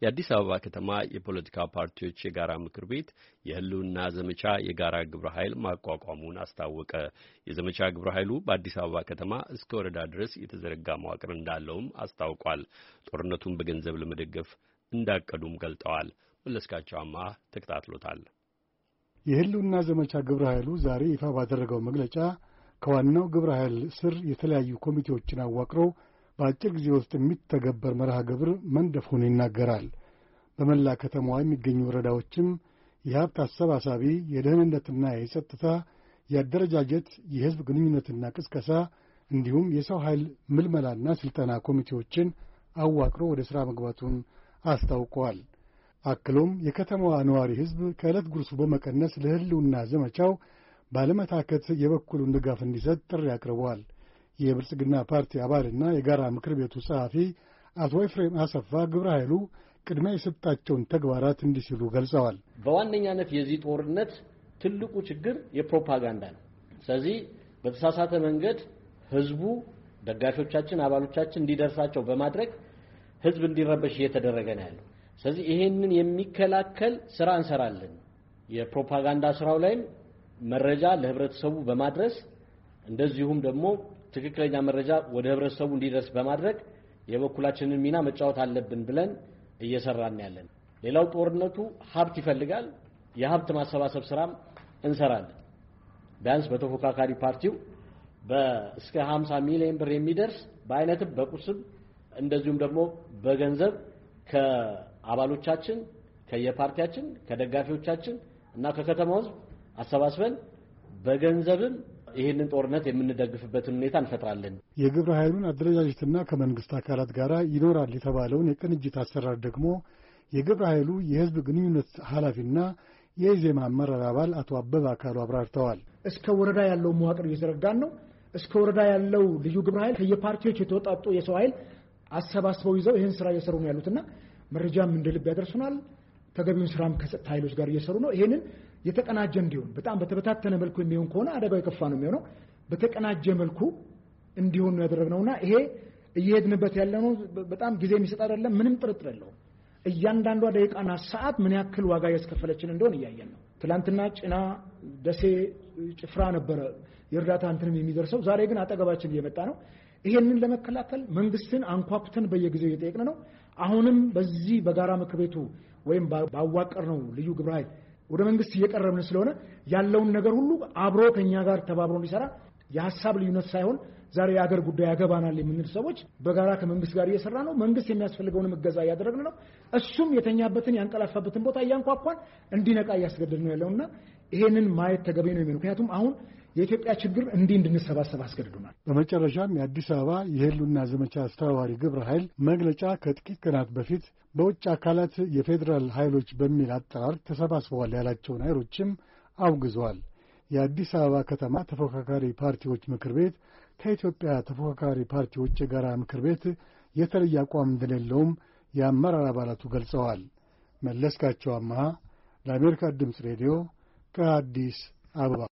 የአዲስ አበባ ከተማ የፖለቲካ ፓርቲዎች የጋራ ምክር ቤት የህልውና ዘመቻ የጋራ ግብረ ኃይል ማቋቋሙን አስታወቀ። የዘመቻ ግብረ ኃይሉ በአዲስ አበባ ከተማ እስከ ወረዳ ድረስ የተዘረጋ መዋቅር እንዳለውም አስታውቋል። ጦርነቱን በገንዘብ ለመደገፍ እንዳቀዱም ገልጠዋል። መለስካቸው አማሃ ተከታትሎታል። የህልውና ዘመቻ ግብረ ኃይሉ ዛሬ ይፋ ባደረገው መግለጫ ከዋናው ግብረ ኃይል ስር የተለያዩ ኮሚቴዎችን አዋቅሮ በአጭር ጊዜ ውስጥ የሚተገበር መርሃ ግብር መንደፉን ይናገራል። በመላ ከተማዋ የሚገኙ ወረዳዎችም የሀብት አሰባሳቢ፣ የደህንነትና የጸጥታ፣ የአደረጃጀት፣ የህዝብ ግንኙነትና ቅስቀሳ እንዲሁም የሰው ኃይል ምልመላና ስልጠና ኮሚቴዎችን አዋቅሮ ወደ ሥራ መግባቱን አስታውቀዋል። አክሎም የከተማዋ ነዋሪ ህዝብ ከዕለት ጉርሱ በመቀነስ ለህልውና ዘመቻው ባለመታከት የበኩሉን ድጋፍ እንዲሰጥ ጥሪ አቅርበዋል። የብልጽግና ፓርቲ አባልና የጋራ ምክር ቤቱ ጸሐፊ አቶ ኤፍሬም አሰፋ ግብረ ኃይሉ ቅድሚያ የሰጣቸውን ተግባራት እንዲህ ሲሉ ገልጸዋል። በዋነኛነት የዚህ ጦርነት ትልቁ ችግር የፕሮፓጋንዳ ነው። ስለዚህ በተሳሳተ መንገድ ህዝቡ፣ ደጋፊዎቻችን፣ አባሎቻችን እንዲደርሳቸው በማድረግ ህዝብ እንዲረበሽ እየተደረገ ነው ያለው። ስለዚህ ይሄንን የሚከላከል ስራ እንሰራለን። የፕሮፓጋንዳ ስራው ላይም መረጃ ለህብረተሰቡ በማድረስ እንደዚሁም ደግሞ ትክክለኛ መረጃ ወደ ህብረተሰቡ እንዲደርስ በማድረግ የበኩላችንን ሚና መጫወት አለብን ብለን እየሰራን ያለን። ሌላው ጦርነቱ ሀብት ይፈልጋል። የሀብት ማሰባሰብ ስራም እንሰራለን። ቢያንስ በተፎካካሪ ፓርቲው እስከ 50 ሚሊዮን ብር የሚደርስ በአይነትም በቁስም እንደዚሁም ደግሞ በገንዘብ ከአባሎቻችን፣ ከየፓርቲያችን፣ ከደጋፊዎቻችን እና ከከተማው ህዝብ አሰባስበን በገንዘብም ይህንን ጦርነት የምንደግፍበትን ሁኔታ እንፈጥራለን። የግብረ ኃይሉን አደረጃጀትና ከመንግስት አካላት ጋር ይኖራል የተባለውን የቅንጅት አሰራር ደግሞ የግብረ ኃይሉ የህዝብ ግንኙነት ኃላፊና የኢዜማ አመራር አባል አቶ አበበ አካሉ አብራርተዋል። እስከ ወረዳ ያለው መዋቅር እየዘረጋን ነው። እስከ ወረዳ ያለው ልዩ ግብረ ኃይል ከየፓርቲዎች የተወጣጡ የሰው ኃይል አሰባስበው ይዘው ይህን ስራ እየሰሩ ነው ያሉትና መረጃም እንደልብ ያደርሱናል። ተገቢውን ስራም ከጸጥታ ኃይሎች ጋር እየሰሩ ነው። ይሄንን የተቀናጀ እንዲሆን በጣም በተበታተነ መልኩ የሚሆን ከሆነ አደጋው የከፋ ነው የሚሆነው። በተቀናጀ መልኩ እንዲሆን ነው ያደረግነውና ይሄ እየሄድንበት ያለነው በጣም ጊዜ የሚሰጥ አይደለም። ምንም ጥርጥር የለውም። እያንዳንዷ ደቂቃና ሰዓት ምን ያክል ዋጋ ያስከፈለችን እንደሆነ እያየን ነው። ትላንትና ጭና፣ ደሴ፣ ጭፍራ ነበረ የእርዳታ እንትንም የሚደርሰው። ዛሬ ግን አጠገባችን እየመጣ ነው። ይሄንን ለመከላከል መንግስትን አንኳኩተን በየጊዜው እየጠየቅን ነው። አሁንም በዚህ በጋራ ምክር ቤቱ ወይም ባዋቀር ነው ልዩ ግብረ ኃይል ወደ መንግስት እየቀረብን ስለሆነ ያለውን ነገር ሁሉ አብሮ ከኛ ጋር ተባብሮ እንዲሰራ የሐሳብ ልዩነት ሳይሆን ዛሬ የአገር ጉዳይ ያገባናል የምንል ሰዎች በጋራ ከመንግስት ጋር እየሰራ ነው። መንግስት የሚያስፈልገውን እገዛ እያደረግን ነው። እሱም የተኛበትን ያንቀላፋበትን ቦታ እያንኳኳን እንዲነቃ እያስገደድን ነው ያለውና ይሄንን ማየት ተገቢ ነው የሚሆነው። ምክንያቱም አሁን የኢትዮጵያ ችግር እንድንሰባሰብ አስገድዶናል። በመጨረሻም የአዲስ አበባ የህልውና ዘመቻ አስተባባሪ ግብረ ኃይል መግለጫ ከጥቂት ቀናት በፊት በውጭ አካላት የፌዴራል ኃይሎች በሚል አጠራር ተሰባስበዋል ያላቸውን ኃይሎችም አውግዘዋል። የአዲስ አበባ ከተማ ተፎካካሪ ፓርቲዎች ምክር ቤት ከኢትዮጵያ ተፎካካሪ ፓርቲዎች የጋራ ምክር ቤት የተለየ አቋም እንደሌለውም የአመራር አባላቱ ገልጸዋል። መለስካቸው አማሃ ለአሜሪካ ድምፅ ሬዲዮ ከአዲስ አበባ